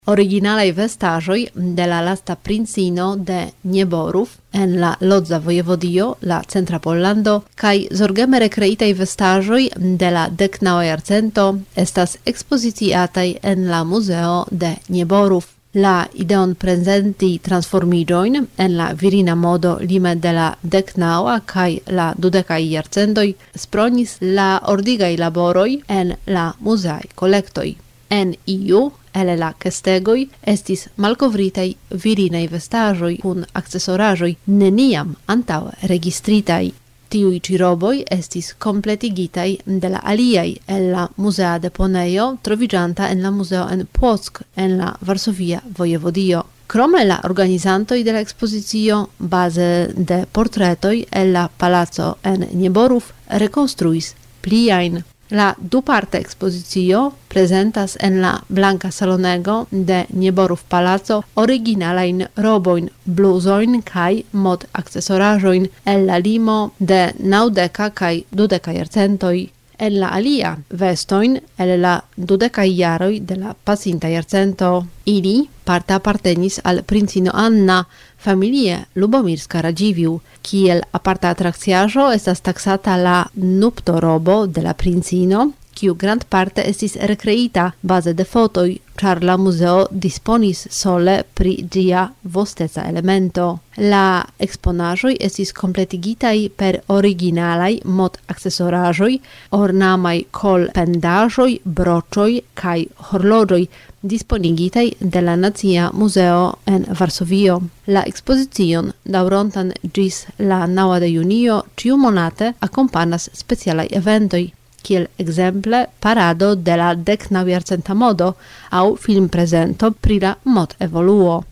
Originalaj vestaĵoj de la lasta princino de Nieborów en la Lodza vojevodio, la centra Pollando, kaj zorgeme rekreitaj vestaĵoj de la 19. jarcento estas ekspoziciataj en la muzeo de Nieborów. La ideon prezenti transformiĝojn en la virina modo lime de la 19. kaj la 20. jarcentoj spronis la ordigaj laboroj en la muzeaj kolektoj. En iu el la kestegoj estis malkovritaj virinaj vestaĵoj kun akcesoraĵoj neniam antaŭe registritaj. Tiuj ĉi roboj estis kompletigitaj de la aliaj el la muzea deponejo troviĝanta en la muzeo en Płock en la Varsovia vojevodio. Krome la organizantoj de la ekspozicio baze de portretoj el la palaco en Nieborów rekonstruis pliajn. La duparta ekspozicio prezentas en la Blanka Salonego de Nieborów Palaco originalajn robojn, bluzojn kaj mod-akcesoraĵojn el la limo de 90. kaj 20. jarcentoj. En la alia vestojn el la 20. jaroj de la pasinta jarcento. Ili parte apartenis al princino Anna, familie Lubomirska Radziwiłł. Kiel aparta atrakciaĵo estas taksata la nuptorobo de la princino, kiu grandparte estis rekreita baze de fotoj, ĉar la muzeo disponis sole pri ĝia vosteca elemento. La eksponaĵoj estis kompletigitaj per originalaj mod-akcesoraĵoj, ornamaj kolpendaĵoj, broĉoj kaj horloĝoj, disponigitaj de la Nacia Muzeo en Varsovio. La ekspozicion daŭrontan ĝis la 9. de junio ĉiumonate akompanas specialaj eventoj, kiel ekzemple parado de la 19. jarcenta modo aŭ filmprezento pri la mod-evoluo.